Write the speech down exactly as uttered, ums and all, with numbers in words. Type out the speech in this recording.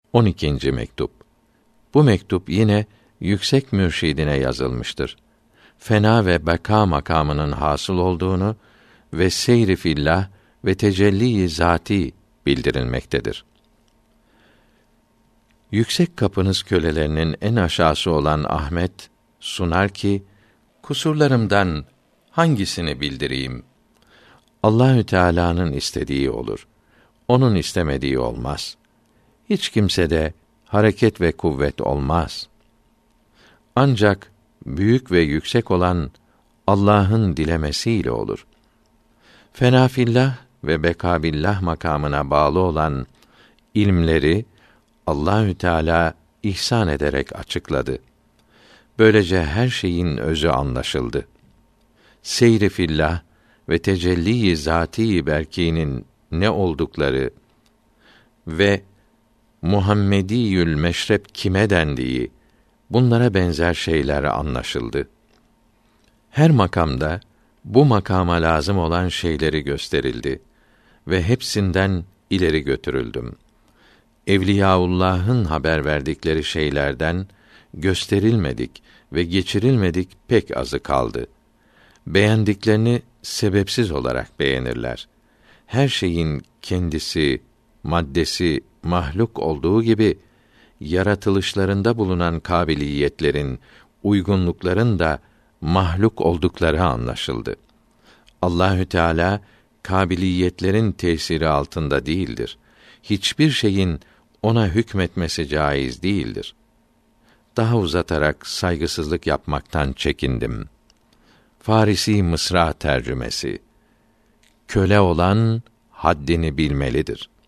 on ikinci mektup. Bu mektup yine yüksek mürşidine yazılmıştır. Fena ve beka makamının hasıl olduğunu ve seyr-i fillah ve tecelli-i zati bildirilmektedir. Yüksek kapınız kölelerinin en aşağısı olan Ahmet sunar ki, kusurlarımdan hangisini bildireyim? Allahü Teala'nın istediği olur. Onun istemediği olmaz. Hiç kimsede hareket ve kuvvet olmaz. Ancak büyük ve yüksek olan Allah'ın dilemesiyle olur. Fenafillah ve bekabillah makamına bağlı olan ilmleri Allahü Teala ihsan ederek açıkladı. Böylece her şeyin özü anlaşıldı. Seyr-i fillah ve tecelli-i zati berkînin ne oldukları ve Muhammediyül meşrep kime dendiği, bunlara benzer şeyler anlaşıldı. Her makamda bu makama lazım olan şeyleri gösterildi ve hepsinden ileri götürüldüm. Evliyaullah'ın haber verdikleri şeylerden gösterilmedik ve geçirilmedik pek azı kaldı. Beğendiklerini sebepsiz olarak beğenirler. Her şeyin kendisi, maddesi mahluk olduğu gibi yaratılışlarında bulunan kabiliyetlerin, uygunlukların da mahluk oldukları anlaşıldı. Allahü Teala kabiliyetlerin tesiri altında değildir. Hiçbir şeyin ona hükmetmesi caiz değildir. Daha uzatarak saygısızlık yapmaktan çekindim. Farisi Mısra tercümesi. Köle olan haddini bilmelidir.